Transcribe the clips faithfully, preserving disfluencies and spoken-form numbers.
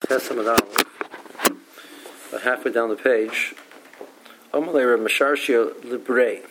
Testament Aleph, about halfway down the page. Amalei Reb Masharshia Librei.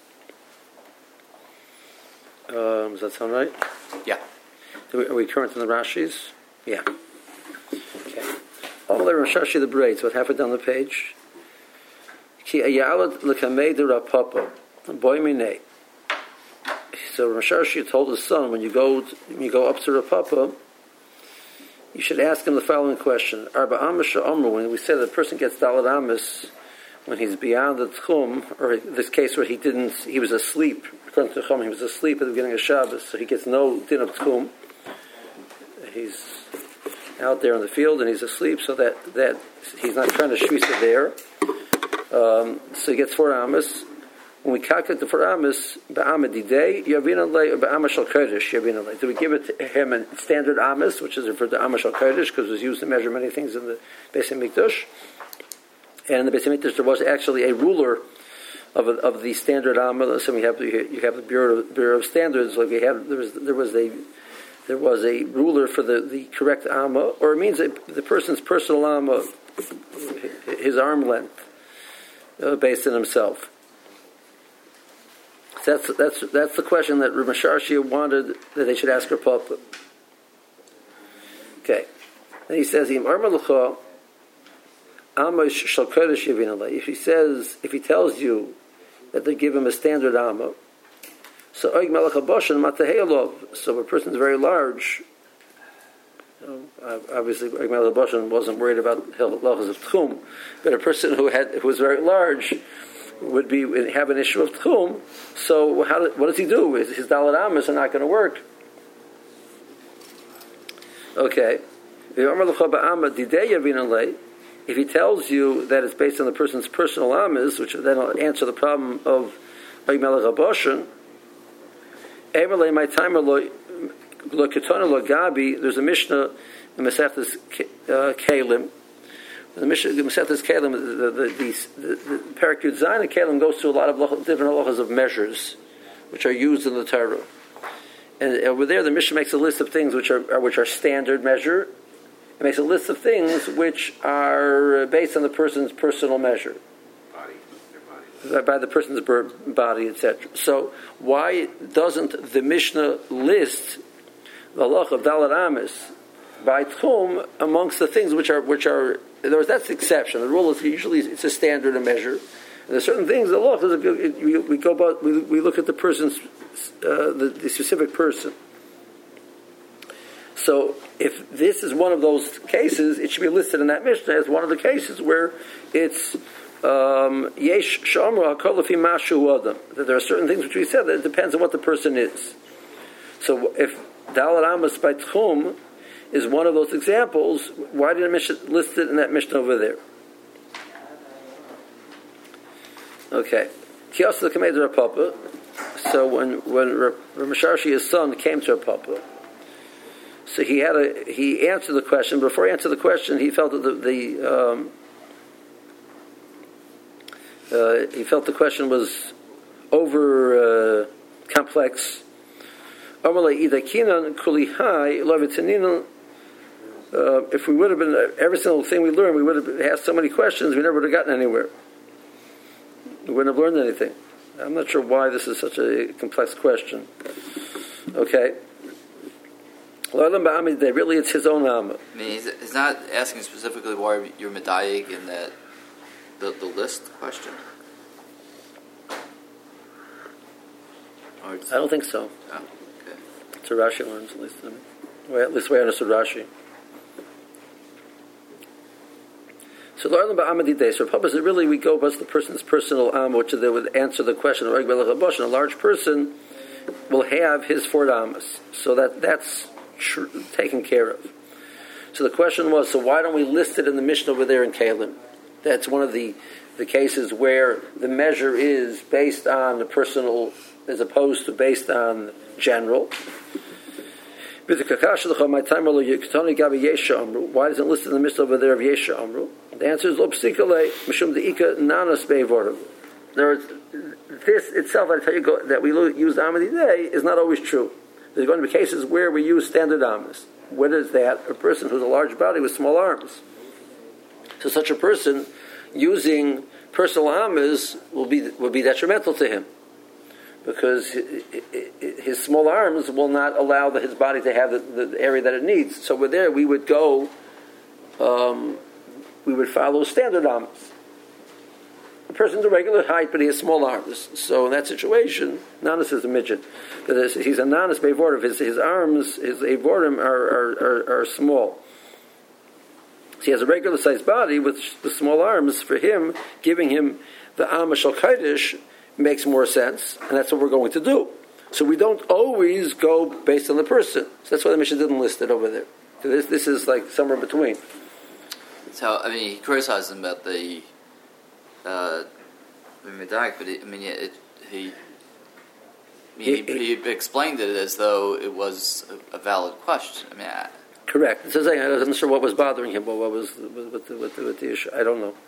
Um, does that sound right? Yeah. Are we, are we current in the Rashis? Yeah. Okay. Amalei Reb Masharshia Librei. It's about halfway down the page. Ki ayalad l'kamei de rapapa. Boy minei. So Reb Masharshia told his son, when you go to, when you go up to Rapapa, you should ask him the following question: Arba Amish Amru. When we say that a person gets Dalad Amis when he's beyond the Tchum, or this case where he didn't, he was asleep. According to Chum, he was asleep at the beginning of Shabbos, so he gets no din of Tchum. He's out there in the field and he's asleep, so that, that he's not trying to shvisa there. Um, so he gets four Amis. When we calculate the four Amis, ba'amididei, yavina lei, ba'amish al kodesh, yavina lei. Do we give it to him in standard Amis, which is referred to Amish al kodesh, because it was used to measure many things in the Beis Hamikdash? And in the Beis Hamikdash, there was actually a ruler of a, of the standard Amis. So we have you have the Bureau of, Bureau of Standards. Like we have, there was there was a there was a ruler for the, the correct Amma, or it means that the person's personal Amma, his arm length, uh, based on himself. That's that's that's the question that Reb Masharshia wanted that they should ask her Papa. Okay, and he says, "Im armalucha amish shal kodesh yavin alei." If he says, if he tells you that they give him a standard amma, so oig melech haboshen matahei. So if a person is very large, you know, obviously oig melech haboshen wasn't worried about halachas of tchum, but a person who had who was very large would be have an issue of tchum. So how do, what does he do? His, his dalad amis are not going to work. Okay, if he tells you that it's based on the person's personal amis, which then will answer the problem of melech haboshen. My timer lo ketona lo gabi. There's a mishnah in Masechtas Kelim. The Mishnah, the Masechtas Kelim, the the the, the Parak Yud Zayin Kelim goes through a lot of different halachas of measures, which are used in the Torah. And over there, the Mishnah makes a list of things which are which are standard measure. It makes a list of things which are based on the person's personal measure, Body, their body. by the person's body, et cetera. So why doesn't the Mishnah list the halacha of Dalad Amis by Tchum amongst the things which are which are in other words, that's the exception. The rule is usually it's a standard of measure. And there's certain things the law we, we go about. We, we look at the person's uh, the, the specific person. So if this is one of those cases, it should be listed in that Mishnah as one of the cases where it's yesh shamra hakol lefi mashu adam. That there are certain things which we said that it depends on what the person is. So if Dalad Amis by Tchum is one of those examples, why didn't Mishnah list it in that Mishnah over there? Okay. So when when Rav Masharshi's son came to Rapapa, so he had a he answered the question. Before he answered the question, he felt that the, the um, uh, he felt the question was over uh, complex. Uh, if we would have been, every single thing we learned, we would have asked so many questions, we never would have gotten anywhere. We wouldn't have learned anything. I'm not sure why this is such a complex question. Okay. Really, it's his own Amma. I mean, he's, he's not asking specifically why you're medayik in that, the, the list question? Or I don't think so. Oh, okay. It's a Rashi learns, at least. Well, at least we understood Rashi. So L'Olam Ba'amadi Day. So purpose really we go past the person's personal Amma, which they would answer the question of a large person will have his four Ammas. So that that's tr- taken care of. So the question was, so why don't we list it in the Mishnah over there in Kalim? That's one of the, the cases where the measure is based on the personal as opposed to based on general. Why isn't it listed in the Mishnah over there of Yesha Amru? The answer is Lo Psikale Mishum Deika Nanas Beivorim. In other words, this itself, I tell you, that we use Amadi Day is not always true. There's going to be cases where we use standard Amas. What is that? A person who's a large body with small arms. So such a person using personal amas will be will be detrimental to him, because his small arms will not allow the, his body to have the, the area that it needs. So with there, we would go, um, we would follow standard amas. The person's a regular height, but he has small arms. So in that situation, Nanas is a midget. He's a Nanas Bevorim. His, his arms, his Evorim are, are, are, are small. So he has a regular sized body with the small arms. For him, giving him the Amma Shal Kodesh makes more sense, and that's what we're going to do. So we don't always go based on the person. So that's why the Mishnah didn't list it over there. So this, this is like somewhere between. So, I mean, he criticized him about the Uh, Medag, but it, I mean, it, he, he, he he explained it as though it was a, a valid question. I mean, I, correct. So I wasn't sure what was bothering him, but what was with the, with the, with the issue. I don't know.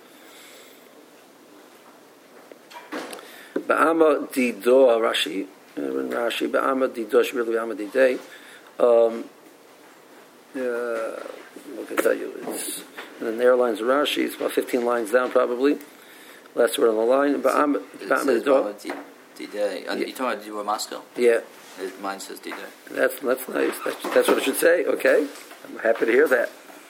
Ba'ama dido Rashi, Rashi Ba'ama dido really Ba'ama didei. Um, uh, what can I tell you? It's in the narrow lines of Rashi. It's about fifteen lines down, probably. Last word on the line. Ba'ama dido. D-Day. Uh, you talking about Dior Moscow? Yeah. Mine says D-Day. That's that's nice. That's, that's what it should say. Okay, I'm happy to hear that.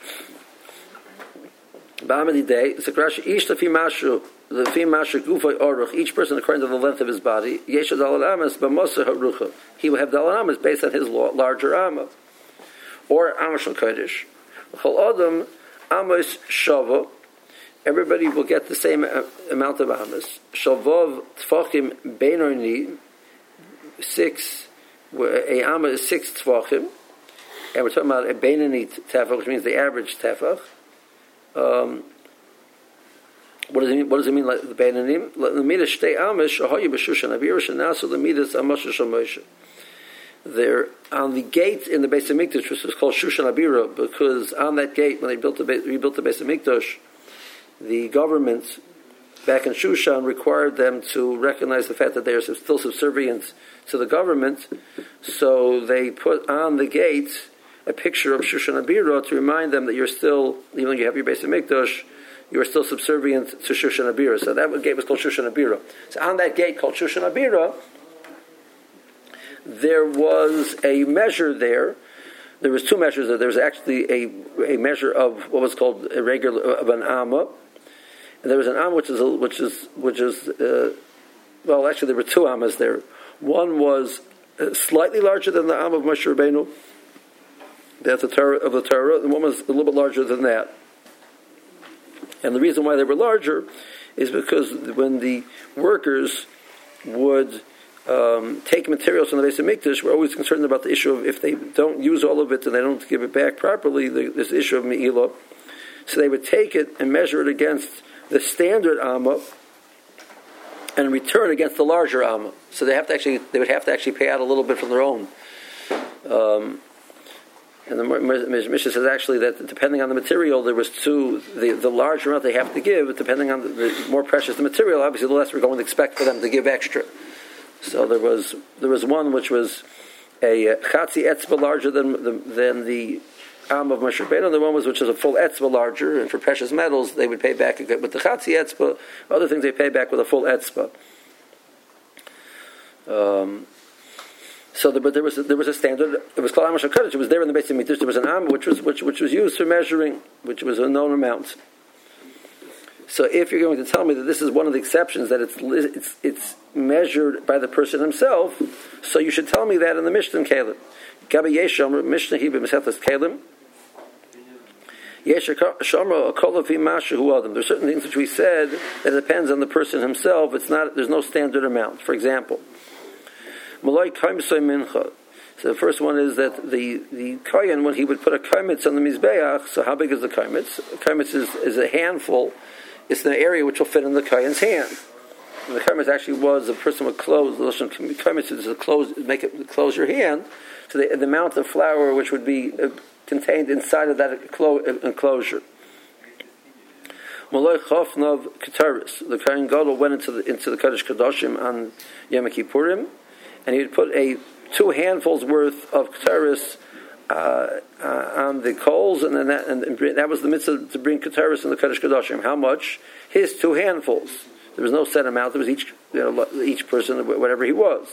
Ba'amadi day. Sakrashi ish lefi mashu lefi mashu gufay oruch. Each person according to the length of his body. Yeshad dalalamas b'mosa harucha. He will have dalalamas based on his larger amma, or amashal kodesh. Chol adam amos shava. Everybody will get the same amount of amas. Shalvov tfachim beinoni, six. A amma is six tfachim, and we're talking about a beinoni tefach, which means the average tefach. Um, what does it mean? What does it mean? Like the beinonim? The midas shtei amas shahayu b'shushan avira shenasu the midas amasha shemoshe. They're on the gate in the Beis Hamikdash, which is called Shushan Abira, because on that gate, when they built the rebuilt the Beis Hamikdash, the government back in Shushan required them to recognize the fact that they are still subservient to the government, so they put on the gate a picture of Shushan Abira to remind them that you're still, even though you have your Beis Hamikdash, you are still subservient to Shushan Abira. So that gate was called Shushan Abira. So on that gate called Shushan Abira, there was a measure there. There was two measures there. There was actually a, a measure of what was called a regular of an amma. And there was an amma which is which is which is uh, well, actually there were two ammas there. One was slightly larger than the amma of Moshe Rabbeinu, that's the Torah of the Torah, and one was a little bit larger than that. And the reason why they were larger is because when the workers would um, take materials from the Beis Hamikdash, we're always concerned about the issue of if they don't use all of it and they don't give it back properly, there's the issue of me'ilah. So they would take it and measure it against the standard amma and return against the larger amma. So they have to actually, they would have to actually pay out a little bit from their own. Um, and the Mishnah says actually that depending on the material, there was two, the, the larger amount they have to give, depending on the, the more precious the material, obviously the less we're going to expect for them to give extra. So there was there was one which was a chatzi etzba larger than the, than the Am of Moshe Rabbeinu, and the one was which is a full etzba larger, and for precious metals they would pay back with the chatzi etzba. Other things they pay back with a full etzba. Um, so, the, but there was a, there was a standard. It was called Am Shal Kodesh. It was there in the Beis Hamikdash. There was an Am which was which which was used for measuring, which was a known amount. So, if you're going to tell me that this is one of the exceptions, that it's it's it's measured by the person himself, so you should tell me that in the Mishnah in Kalim. Gabi Yesham Mishnah Hibe Mesetas Kalim. Yesh Shamra Akolafi Masha Hu Adam. There's certain things which we said that it depends on the person himself. It's not. There's no standard amount. For example, Malay Kaimsay Mincha. So the first one is that the the kohen, when he would put a kaimitz on the mizbeach, so how big is the kaimitz? A kaimitz is, is a handful. It's an area which will fit in the kohen's hand. And the kaimitz actually was a person would close. The kaimitz is to close, make it close your hand. So the, the amount of flour which would be uh, contained inside of that enclosure. Malay Chofnov Kataris. The kohen gadol went into the into the Kodesh Kadoshim on Yom Kippurim, and he would put a two handfuls worth of kataris uh, uh, on the coals, and then that, and that was the mitzvah to bring Keteris in the Kodesh Kodashim. How much? His two handfuls. There was no set amount. There was each, you know, each person, whatever he was.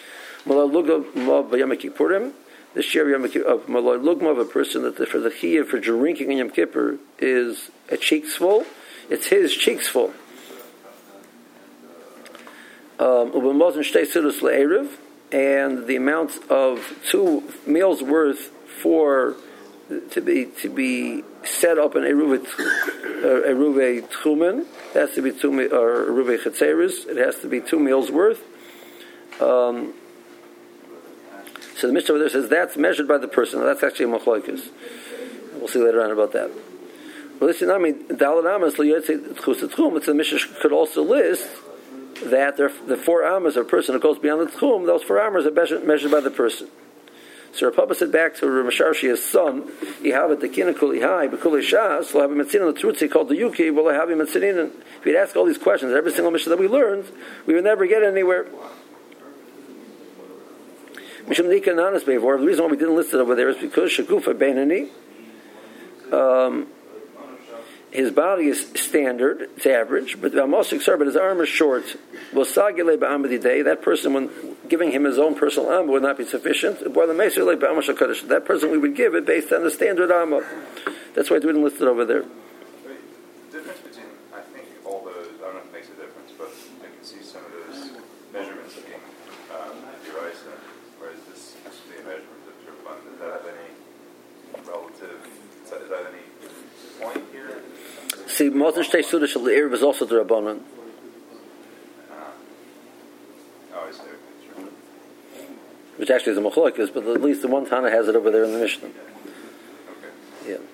The share of Malay Lugma of a person that the, for the chiyuv for drinking in Yom Kippur is a cheeks full. It's his cheeks full. Um, and the amount of two meals worth for to be to be set up in eruv eruv tchumen. It has to be two or eruv chetzeres. It has to be two meals worth. Um, So the Mishnah over there says that's measured by the person. That's actually a machlokes. We'll see later on about that. Well, listen, I mean, Daled Amas It's the Mishnah could also list that the four amas of a person who goes beyond the tchum. Those four amas are measured, measured by the person. So Rav Papa said back to Rav Masharshi's son, "Yihavet dekina kuli hai b'kuli shas. We'll have him mitzinin the trutzi called the yuki. We'll have him mitzinin." If you'd ask all these questions, every single Mishnah that we learned, we would never get anywhere. The reason why we didn't list it over there is because Shagufa Beinani, um, his body is standard, it's average, but but his arm is short. That person, when giving him his own personal amma, would not be sufficient. That person we would give it based on the standard amma. That's why we didn't list it over there. The difference between, I think, all those, I don't know if it makes a difference, but I can see some of those measurements being um, devised. Whereas this has to be a measurement of Turban. Does that have any relative, is that, is that any point here? See, Moten Shtei Suda Shel Erev is also the Rabbanon. Uh, oh, I see. Sure. Which actually is a machlokes, but at least the one Tana has it over there in the Mishnah. Okay. Yeah.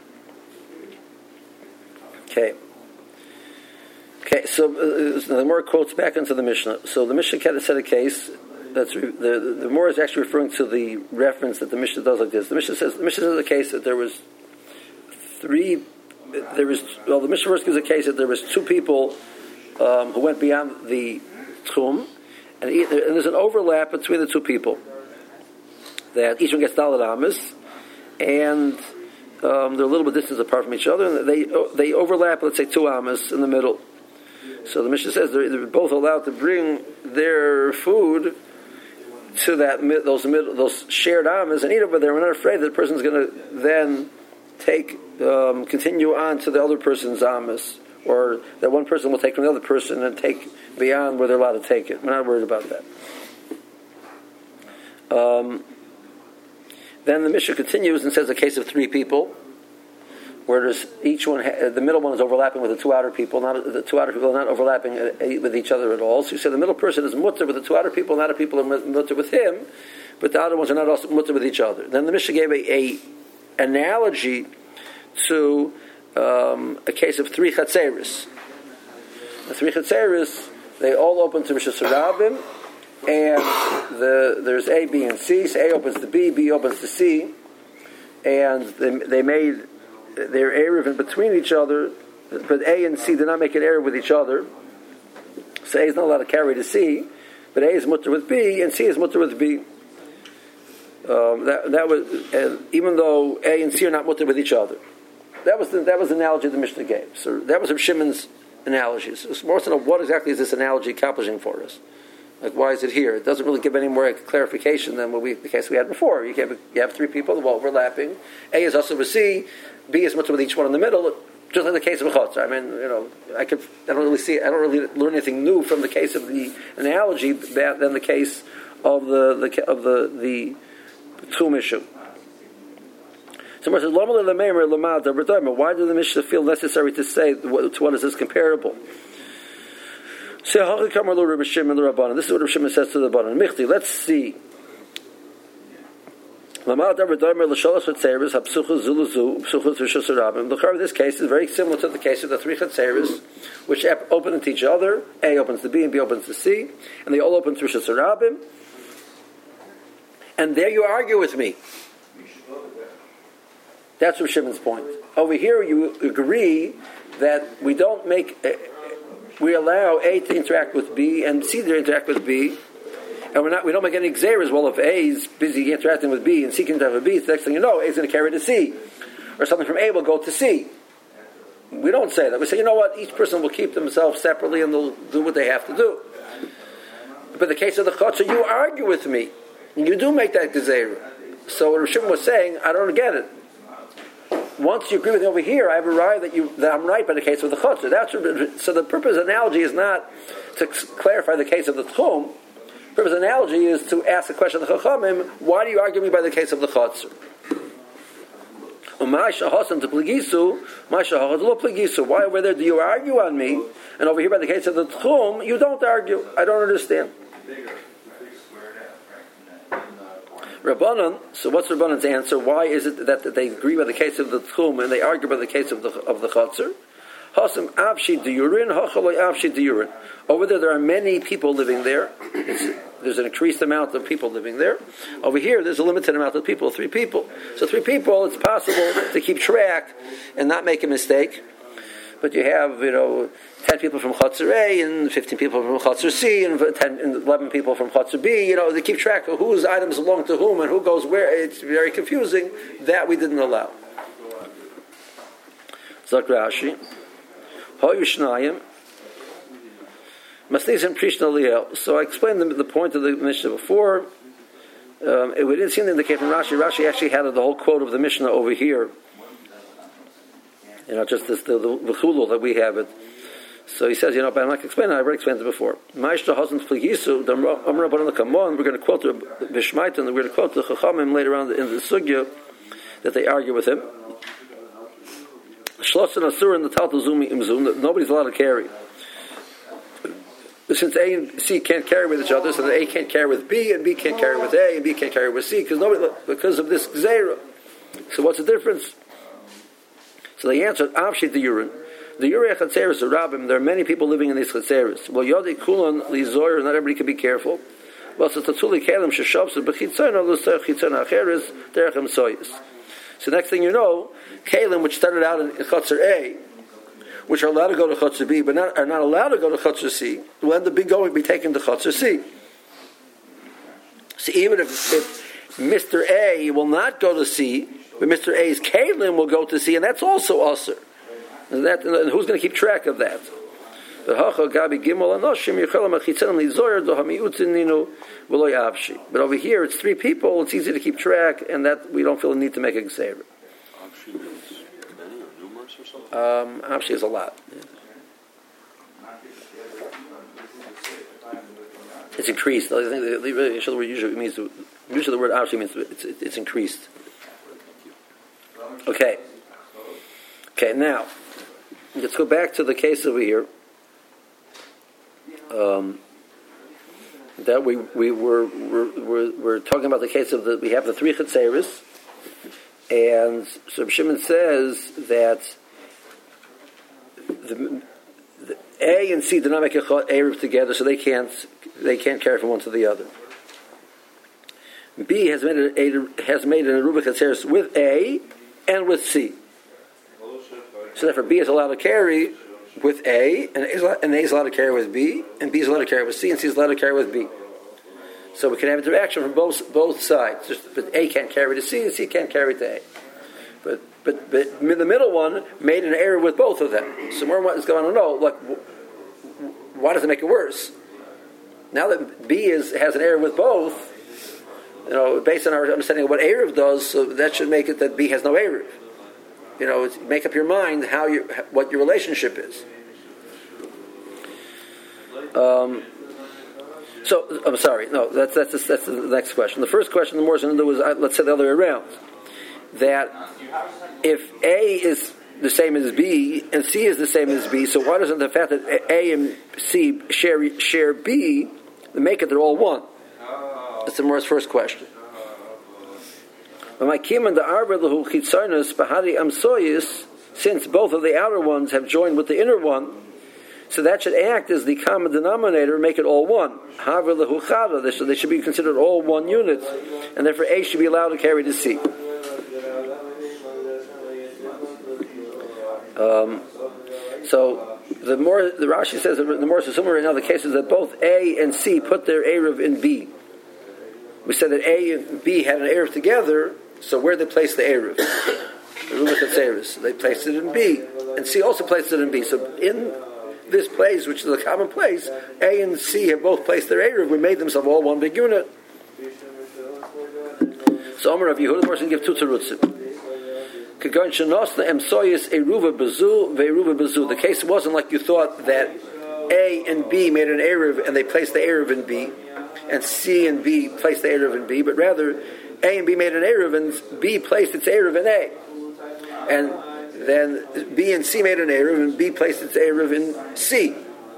Okay. Okay, so uh, the more quotes back into the Mishnah. So the Mishnah had said a case. That's re- the the more is actually referring to the reference that the Mishnah does like this. The Mishnah says the Mishnah says a case that there was three. There was well, the Mishnah first gives a case that there was two people um, who went beyond the tchum, and, and there's an overlap between the two people. That each one gets daled amas, and um, they're a little bit distance apart from each other, and they they overlap. Let's say two amas in the middle. So the Mishnah says they're, they're both allowed to bring their food to that those middle, those shared amas and eat over there. We're not afraid that the person's going to then take um, continue on to the other person's amas, or that one person will take from the other person and take beyond where they're allowed to take it. We're not worried about that. Um, then the Mishnah continues and says a case of three people, where there's each one, the middle one is overlapping with the two outer people. Not the two outer people are not overlapping with each other at all. So you say the middle person is mutter with the two outer people, and the outer people are mutter with him, but the outer ones are not also mutter with each other. Then the Mishnah gave a, a analogy to um, a case of three chatzeris. The three chatzeris, they all open to Rishus Harabim, and the, there's A, B, and C. So A opens to B, B opens to C, and they, they made their erev in between each other, but A and C did not make an erev with each other. So A is not allowed to carry to C, but A is mutter with B, and C is mutter with B. Um, that that was uh, even though A and C are not mutter with each other. That was the, that was the analogy the Mishnah gave. So that was Rav Shimon's analogy. So it's more to know what exactly is this analogy accomplishing for us. Like, why is it here? It doesn't really give any more clarification than what we, the case we had before. You have, you have three people overlapping. A is also with C. B is mutter with each one in the middle. Just like the case of Chotzer. I mean, you know, I could. I don't really see. I don't really learn anything new from the case of the analogy than the case of the the of the the Tchum issue. So, why did the Mishnah feel necessary to say to what is this comparable? This is what Rav Shimon says to the Rabbanan. Michti, let's see. This case is very similar to the case of the three chatzeres, which open into each other. A opens to B and B opens to C, and they all open to Rishus Harabim. And there you argue with me. That's Rav Shimon's point. Over here, you agree that we don't make. Uh, we allow A to interact with B and C to interact with B, And we're not, we don't make any xeras. Well, if A is busy interacting with B and C can have a B, the next thing you know, A is going to carry to C. Or something from A will go to C. We don't say that. We say, you know what, each person will keep themselves separately and they'll do what they have to do. But in the case of the chutzner, you argue with me. You do make that gezerah. So what Rishon was saying, I don't get it. Once you agree with me over here, I've arrived that you that I'm right by the case of the chutzner. That's what, so the purpose of the analogy is not to clarify the case of the tchum. The purpose of the analogy is to ask the question of the chachamim, why do you argue me by the case of the chutzner? Why over there do you argue on me? And over here by the case of the tchum, you don't argue. I don't understand. Rabbanan, so what's Rabbanan's answer? Why is it that, that they agree by the case of the tchum and they argue by the case of the of the chutzner? Hasam avshi diyurin, hachaloi avshi diyurin. Over there, there are many people living there. It's, there's an increased amount of people living there. Over here, there's a limited amount of people, three people. So three people, it's possible to keep track and not make a mistake. But you have, you know, ten people from Chutzner A and fifteen people from Chutzner C and ten, and eleven people from Chutzner B. You know, they keep track of whose items belong to whom and who goes where. It's very confusing. That we didn't allow. Zak Rashi. Hoyushnayim. Masnizim Prishna Liel. So I explained the, the point of the Mishnah before. Um, it, we didn't see it indicate from Rashi. Rashi actually had the whole quote of the Mishnah over here. You know, just this, the, the, the chulul that we have it. So he says, you know, but I'm not going to explain it. I already explained it before. Ma'ishta hasn't fligisu, the Amr Rabbanan Kamon, we're going to quote the Bishmaitan, we're going to quote the Chachamim later on in the Sugya that they argue with him. Shlossen Asur and the Taltal Zumi Imzum, that nobody's allowed to carry. Since A and C can't carry with each other, so that A can't carry with B, and B can't carry with A, and B can't carry with C, because nobody, because of this Gzeira. So what's the difference? So they answered, Avshit the urine. The Urei Chatzeris or Rabbim, there are many people living in these Chatzeris. Well, Yodi Kulan, Lizoyer, not everybody can be careful. Well, so Tatsuli Kalim, Sheshavs, Bechitzon, Alusar, Chitzon, Acheres, Derechem Soyis. So next thing you know, Kalim, which started out in Chatzer A, which are allowed to go to Chatzer B, but not, are not allowed to go to Chatzer C, will end up be going, be taken to Chatzer C. So even if, if Mister A will not go to C, but Mister A's Kalim will go to C, and that's also Usr. And, that, and who's going to keep track of that? But over here, it's three people. It's easy to keep track, and that we don't feel the need to make a gzeira. Avshi means many or numerous or something? Um, Avshi is a lot. It's increased. I think the, the, the word usually means usually the word Avshi means it's, it's, it's increased. Okay. Okay. Now, let's go back to the case over here. Um, that we we were we're, we're, we're talking about the case of the we have the three chetzeris, and so Shimon says that the, the A and C do not make a eruv together, so they can't they can't carry from one to the other. B has made a, a has made an eruv chetzeris with A and with C, so therefore B is allowed to carry with A, and A is allowed to carry with B, and B is allowed to carry with C, and C is allowed to carry with B. So we can have interaction from both both sides. Just, but A can't carry to C, and C can't carry to A. But but but the middle one made an error with both of them. So more what is going on? No, like why does it make it worse? Now that B is has an error with both, you know, based on our understanding of what eruv does, so that should make it that B has no eruv. You know, it's, make up your mind how you what your relationship is. Um, so I'm sorry. No, that's that's that's the next question. The first question the more going to do is uh, let's say the other way around. That if A is the same as B and C is the same as B, so why doesn't the fact that A and C share share B make it they're all one? That's the Mor's first question. Since both of the outer ones have joined with the inner one, so that should act as the common denominator, make it all one. So they should be considered all one unit, and therefore A should be allowed to carry to C. Um, so the more the Rashi says, the more assuming right now the case is that both A and C put their eruv in B. we said that A and B had an Eruv together, so where they placed the Eruv? The Reuven Chatzeris. They placed it in B, and C also placed it in B. So in this place, which is a common place, A and C have both placed their Eruv. We made themselves all one big unit. So Omer Rav Yehuda, the person give two terutzim. Kagon shenosna emsoyis eruva bezu ve'eruva bezu. The case wasn't like you thought that A and B made an Eruv and they placed the Eruv in B, and C and B placed the Eruv in B, but rather A and B made an Eruv and B placed its Eruv in A. And then B and C made an Eruv and B placed its Eruv in C.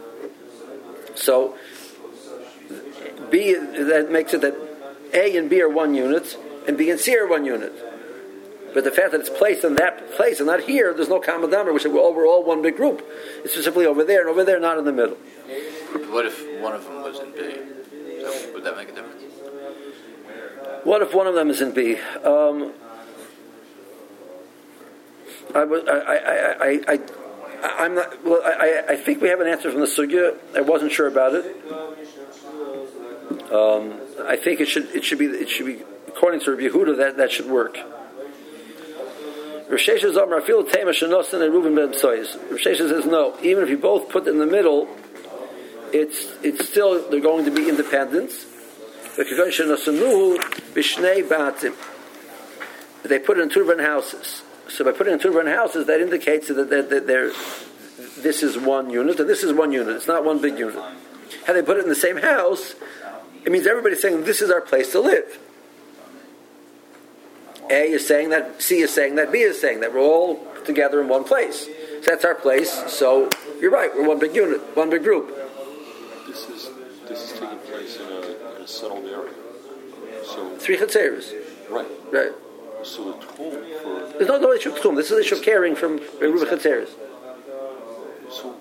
So B, that makes it that A and B are one unit and B and C are one unit. But the fact that it's placed in that place and not here, there's no common denominator, which we're all, we're all one big group. It's just simply over there, and over there, not in the middle. What if one of them was in B? So would that make a difference? What if one of them is in B? Um, I, I, I, I, I, I'm not. Well, I, I think we have an answer from the sugya. I wasn't sure about it. Um, I think it should. It should be. It should be according to Rabbi Yehuda that that should work. Rav Sheshes Amar Afil Tema Shenosan and Reuven Ben Psois. Rav Sheshes says no. Even if you both put in the middle, it's it's still they're going to be independent. They put it in two different houses. So by putting in two different houses, that indicates that, that, that they're, this is one unit and this is one unit. It's not one big unit. Had they put it in the same house, it means everybody's saying this is our place to live. A is saying that, C is saying that, B is saying that. We're all together in one place. So that's our place. So you're right. We're one big unit, one big group. This is this is taking place in a, in a settled area. So three chatzeros. Right. Right. So the tchum for there's no no issue of tchum. This is the issue of caring from Reuven chatzeros. So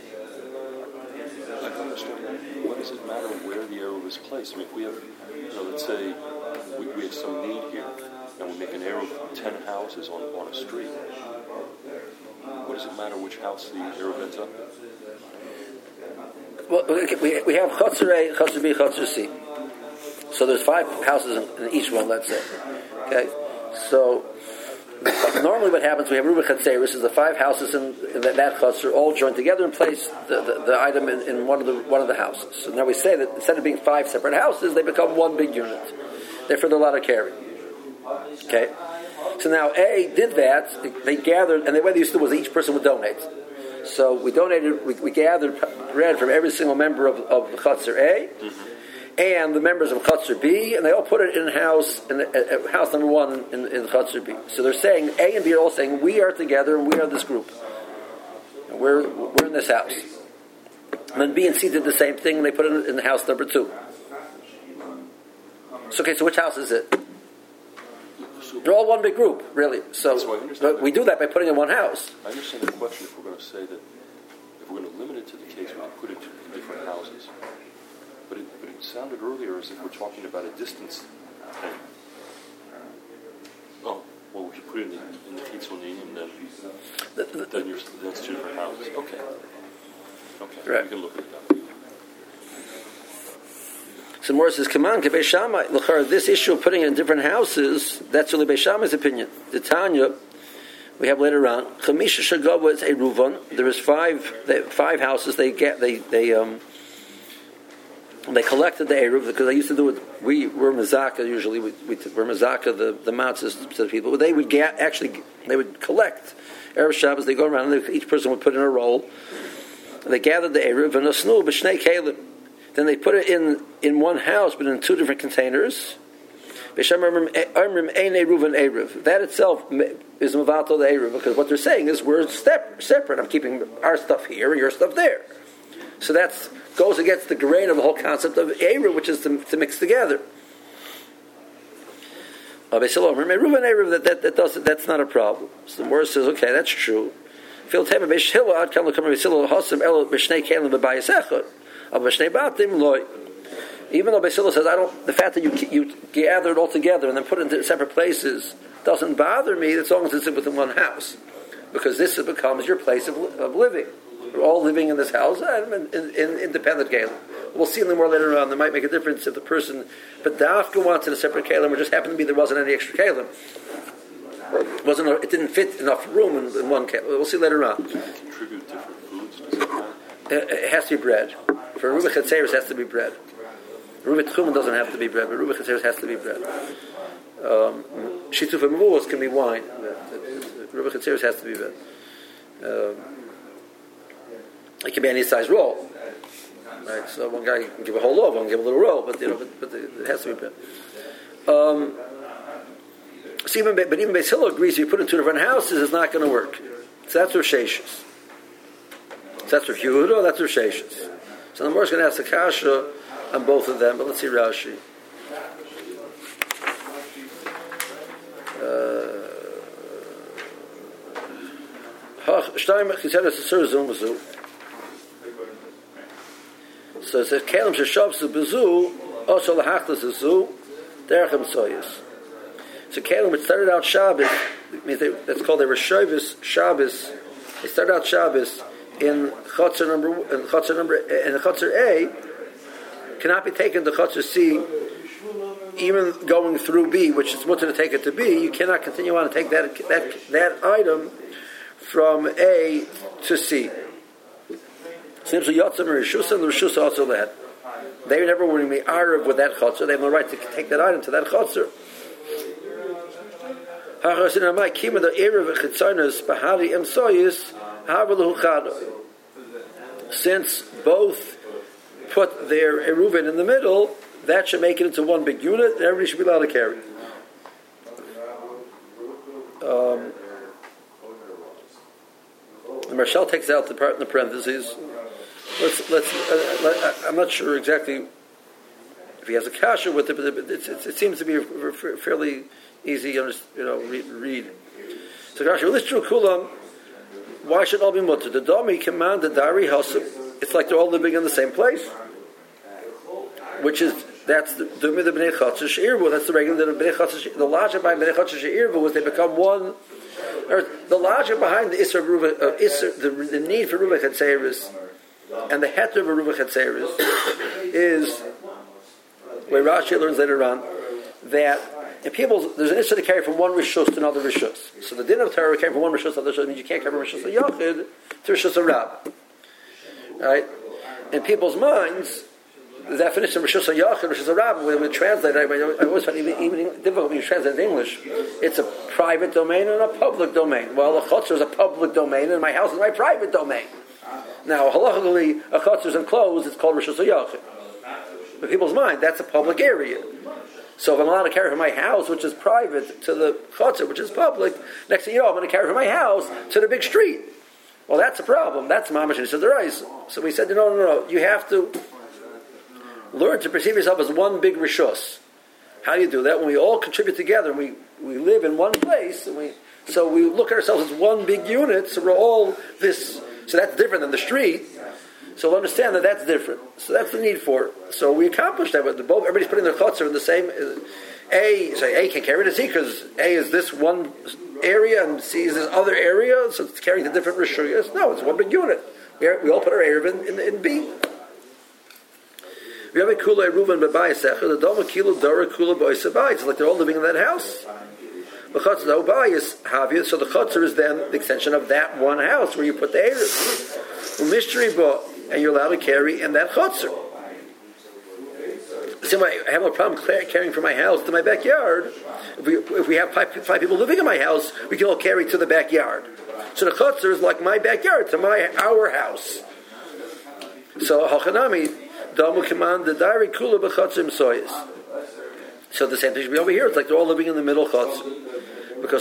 I don't understand. What does it matter where the arrow is placed? I mean, if we have, you know, let's say we, we have some need here, and we make an arrow of ten houses on on a street. What does it matter which house the arrow ends up in? Well, we we have Chotzer A, Chotzer B, Chotzer C. So there's five houses in, in each one, let's say. Okay? So normally what happens, we have Reuven Chatzeris, is the five houses in, in that, that Chotzer all joined together and place the, the, the item in, in one of the one of the houses. So now we say that instead of being five separate houses, they become one big unit. Therefore, they're allowed to carry. Okay? So now A did that, they gathered, and the way they used to do was each person would donate. So we donated, we, we gathered bread from every single member of, of the Chotzer A, mm-hmm. and the members of Chotzer B, and they all put it in house, in uh, house number one in, in Chotzer B. So they're saying, A and B are all saying, we are together and we are this group. And we're, we're in this house. And then B and C did the same thing, and they put it in, in house number two. So, okay, so which house is it? They're all one big group, really. So but we do that by putting in one house. I understand the question if we're going to say that, if we're going to limit it to the case where we put it in different houses. But it, but it sounded earlier as if we're talking about a distance thing. Oh, well, we could put it in the, in the Chitzonim, and then, the, the, then you're, that's two different houses. Okay. Okay, right. We can look at it that way. So Morris says, "Come on, Beis Shammai. Look, this issue of putting it in different houses, that's really Beis Shammai's opinion. The Tanya, we have later on, Chamisha Shagava is a Ruvan. There is five, they, five houses. They get, they, they, um, they collected the Eruv because they used to do it. We were Mazaka usually. We, we were Mazaka the the matzahs to the people. But they would get actually, they would collect Erev Shabbos. They go around and they, each person would put in a roll. They gathered the Eruv and Osnu b'shnei kelim. Then they put it in, in one house, but in two different containers. That itself is Mavato the Eruv, because what they're saying is we're step, separate. I'm keeping our stuff here and your stuff there. So that goes against the grain of the whole concept of Eruv, which is to, to mix together. That, that, that does, that's not a problem. So the word says, okay, that's true. Even though Beis Hillel says, I don't, the fact that you you gather it all together and then put it into separate places doesn't bother me as long as it's within one house, because this becomes your place of, of living. We're all living in this house in, in, in independent gathering. We'll see in the more later on. That might make a difference if the person, but Dafka wanted a separate kalim, or just happened to be there wasn't any extra kalim. It wasn't. It didn't fit enough room in, in one kalim. We'll see later on. Contribute different foods. Does it matter? It, it has to be bread. For Ruba Chetzeris, it has to be bread. Ruba Tchumen doesn't have to be bread, but Ruba Chetzeris has to be bread. Um, Shituf and Mavuos can be wine. Ruba Chetzeris has to be bread. Um, it can be any size roll. Right, so one guy can give a whole loaf, one can give a little roll, but you know, but, but it has to be bread. Um, so even, but even Beis Hillel agrees if you put it in two different houses, it's not going to work. So that's Rosh Hashis. So that's Rav Yehuda, that's Rosh Hashis. So the Mor's going to ask the kasha on both of them, but let's see Rashi. Uh, So it says, Kalim Sheshavsu Bezu, also Lahachlas Bezu, Derechem Soyas. So Kalim, which started out Shabbos, means they, that's called a Reshovis Shabbos. They started out Shabbos in Chotzer number, in Chotzer number, in the Chotzer A, cannot be taken to Chotzer C, even going through B, which is mutter to take it to B. You cannot continue on to take that that that item from A to C. Simply Yotzim and Rishus, and the Rishus also led. They never were in the Arab with that chotzer. They have no right to take that item to that chotzer. Since both put their eruvin in the middle, that should make it into one big unit, and everybody should be allowed to carry. Um, the Marshal takes out the part in the parentheses. Let's let's. Uh, let, I'm not sure exactly if he has a kasha with it, but it, it, it, it seems to be a, a fairly easy, you know, read. read. So kasha, well, this true kulam. Why should all be mutter? The domi command the dari hasib. It's like they're all living in the same place, which is that's the domi the bnei chatzah sheirvu. That's the regular the bnei chatzah. The logic behind bnei chatzah sheirvu was they become one. Or the logic behind the isra ruva, uh, isra, the, the need for ruva chetzeris. And the heter of a Ruva Chetzeris is where Rashi learns later on that in people there's an issue to carry from one rishus to another rishus. So the din of Torah carrying from one rishus to another rishus means you can't carry from rishus a yachid to rishus a rab. Right? In people's minds, the definition of rishus a yachid, rishus a rab, when we translate it, I always find it even, even difficult when you translate it in English. It's a private domain and a public domain. Well, a chotzer is a public domain, and my house is my private domain. Now, halachically, a chotzer is enclosed, it's called Rishus HaYachid. In people's mind, that's a public area. So if I'm allowed to carry from my house, which is private, to the chotzer, which is public, next thing you know, I'm going to carry from my house to the big street. Well, that's a problem. That's mamash and Yisrael. So we said, no, no, no, you have to learn to perceive yourself as one big Rishus. How do you do that? When we all contribute together, and we, we live in one place, and we so we look at ourselves as one big unit, so we're all this... So that's different than the street. So we'll understand that that's different. So that's the need for it. So we accomplished that. But both, everybody's putting their chotzer in the same... Uh, A, so A can carry to C because A is this one area and C is this other area. So it's carrying the different rishuyas. No, it's one big unit. We, are, we all put our Erev in, in, in B. We have a kula Reuven b'bayis secher. The doma kilo dora kula b'ois abayis. It's like they're all living in that house. The chotzer no bayis havia. So the chotzer is then the extension of that one house where you put the Erev. Mystery bo, and you're allowed to carry in that chotzer. So I have no problem carrying from my house to my backyard. If we, if we have five, five people living in my house, we can all carry to the backyard. So the chotzer is like my backyard to my our house. So hachanami damu command the diary kula b'chotzim soyes. So the same thing should be over here. It's like they're all living in the middle chotzer. Because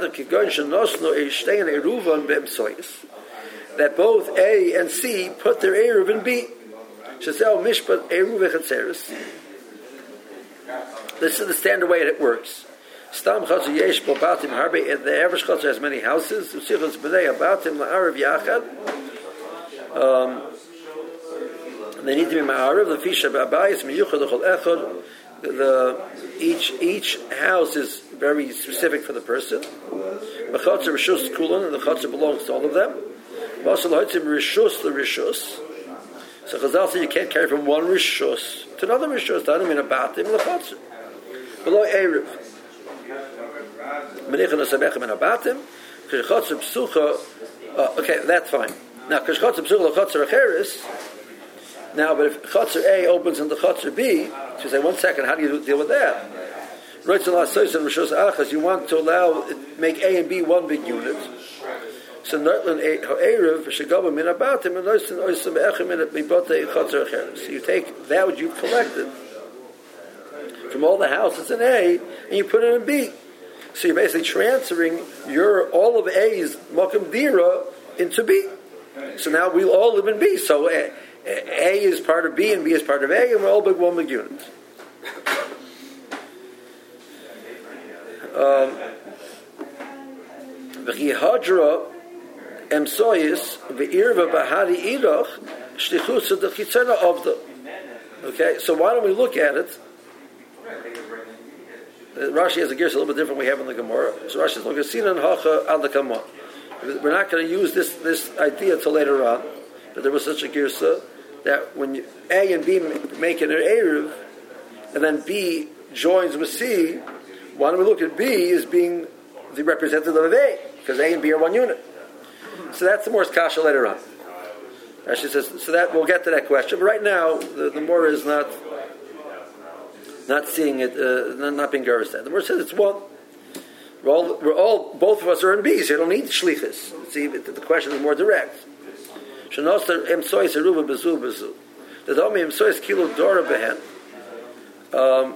that both A and C put their Eruv in B. Mishpat Eruv Chetzeris. This is the standard way it works. Stam Chotzer Yesh Bo Batim Harbe. The average Chotzer has many houses. Usichos B'nei Batim La'arav Yachad. They need to be Ma'arav. The Fisha B'abayis Miyuchad L'chol Echad. The each each house is very specific for the person. The Chotzer Rishus Kulan, and the Chotzer belongs to all of them. Also, the Rishus the Rishus. So Chazal said you can't carry from one rishus to another rishus. Doesn't mean about him lechotzer. Below erev. Menichon asabechem and about him. Kishchotzer psucha. Okay, that's fine. Now kishchotzer psucha lechotzer acheres. Now, but if chotzer A opens into chotzer B, so you say, one second, how do you deal with that? You want to allow make A and B one big unit. So you take that which you've collected from all the houses in A and you put it in B. So you're basically transferring your all of A's Makam Dira into B. So now we all live in B. So A, A is part of B and B is part of A, and we're all big one big unit. V'chihadra emsoyis v'irva bahari idach shlichus the chitzena of the. Okay, so why don't we look at it? Rashi has a gears a little bit different we have in the Gemara. So Rashi is looking at sinan hacha al kamon. We're not going to use this this idea till later on, but there was such a girsa that when you, A and B make an eruv, and then B joins with C. Why don't we look at B as being the representative of A? Because A and B are one unit. So that's the more kasha later on. Rashi says, so that we'll get to that question. But right now, the, the more is not not seeing it, uh, not, not being gerus. The more says it's one. We're all, we're all, both of us are in B, so you don't need shlichus. See, the, the question is more direct. Shenoster emsois eruva bezu bezu. The domi emsois kilo dora behen. Um.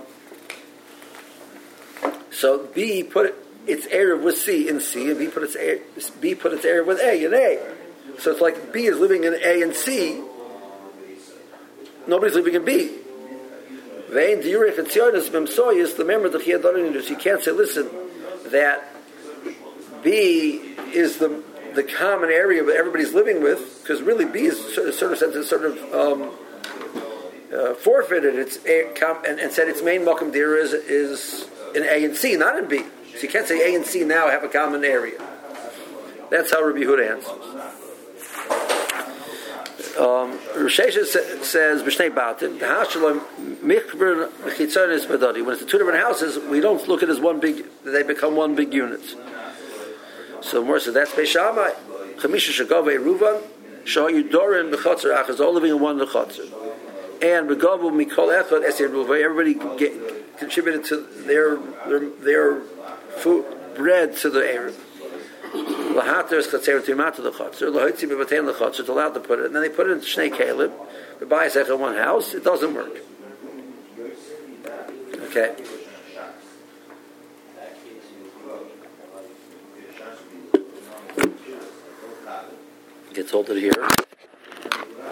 So B put its eruv with C in C, and B put its er, B put its eruv with A in A. So it's like B is living in A and C. Nobody's living in B. Vein diurich and tzionis b'msoyis. Remember the chiyadonus. You can't say, listen, that B is the the common area that everybody's living with, because really B is sort of sort of sense is sort of um, uh, forfeited its a, and, and said its main makom dira is is in A and C, not in B. So you can't say A and C now have a common area. That's how Rabbi Yehuda answers. Um, Rosh Hashanah says, "B'shnei batim the house shalom michber chitzonis bedadi." When it's the two different houses, we don't look at it as one big. They become one big unit. So more says that's Beis Shammai. Chamisha shagavei Ruvan shahayu dorin b'chotzer achas, all living in one lechatzer. And regavu mikol echad esir Ruva. Everybody get, contributed to their their, their food bread to the erev. Lahater is chatzer to imata the chatzer. Lahotzi bebatein the chatzer. It's allowed to put it, and then they put it into shnei kelim. They buy a second one house. It doesn't work. Okay. Gets halted here.